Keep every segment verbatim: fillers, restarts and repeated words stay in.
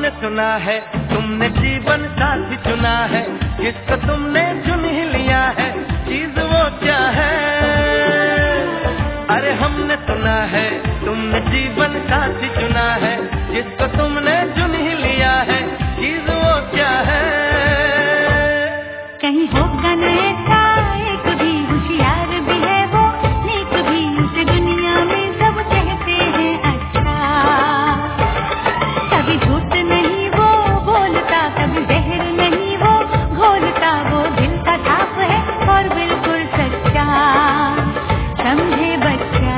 सुना है तुमने जीवन साथी चुना है, जिसको तुमने चुन ही लिया है, चीज वो क्या है? अरे हमने सुना है तुमने जीवन साथी चुना है, जिसको तुमने चुन ही लिया है, चीज वो क्या है? कहीं होगा न ऐसा एक भी होशियार भी है वो, नेक भी उसे दुनिया में सब कहते हैं अच्छा। कभी झूठ नहीं वो बोलता, कभी जहर नहीं वो घोलता, वो दिल का साफ है और बिल्कुल सच्चा, समझे बच्चा।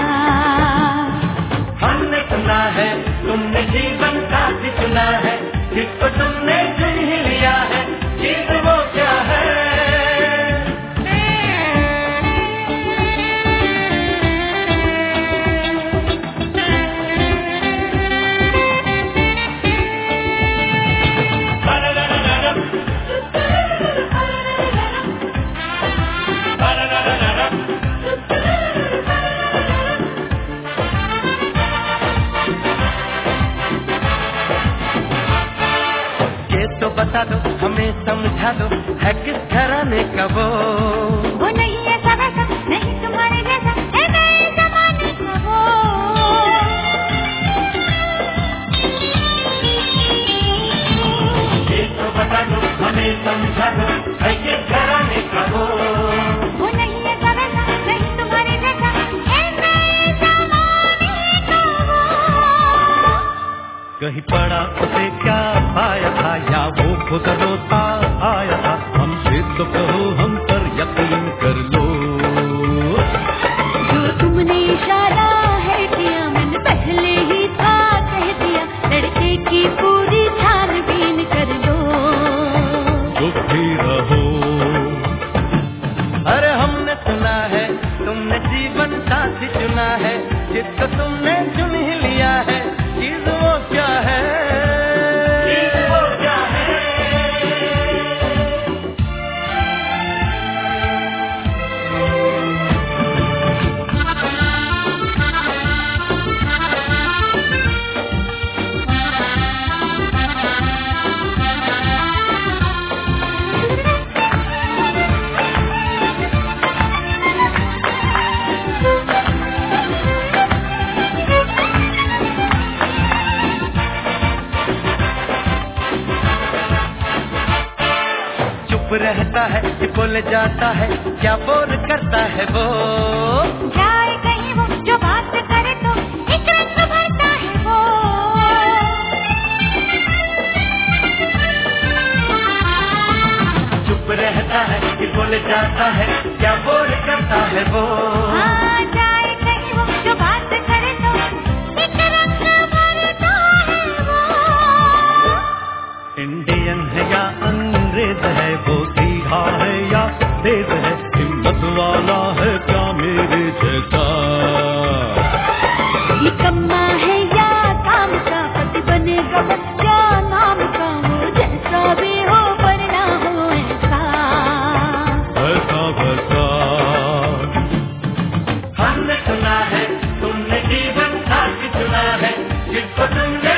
हमने सुना है तुमने जीवन साथी चुना है, जिसको तुमने चुन ही लिया है, चीज वो क्या है? तो बता दो हमें समझा दो, है किस घराने का वो? वो नहीं है वैसा, नहीं तुम्हारे जैसा, है नए जमाने का वो। ये तो बता दो हमें समझा दो, है किस घराने का वो? वो नहीं है वैसा, नहीं तुम्हारे जैसा, है नए जमाने का वो। कहीं पड़ा उसे क्या पाया था, या वो खुद रोता आया था? हमसे तो कहो हम पर यकीन कर लो। जो तुमने इशारा है किया, मैंने पहले ही था कह दिया, लड़के की पूरी छानबीन कर लो। चुप भी रहो। अरे हमने सुना है तुमने जीवन साथी चुना है, जिसको तुमने चुन ही लिया है, चीज वो क्या है? रहता है कि बोल जाता है, क्या बोल करता है वो? जाए कहीं वो जो बात करे तो एक रंग भरता है वो। चुप रहता है कि बोल जाता है, क्या बोल करता है वो? हाँ, जाए कहीं वो जो बात करे तो एक रंग भरता है वो। इंडियन है या अंग्रेज है वो, सीधा है या तेज है, हिम्मत वाला है क्या मेरे जैसा? निकम्मा है या काम का, पति बनेगा बच्चा नाम का, वो जैसा भी हो पर ना हो ऐसा। ऐसा वैसा। हमने सुना है तुमने जीवन साथी चुना है, जिसको तुमने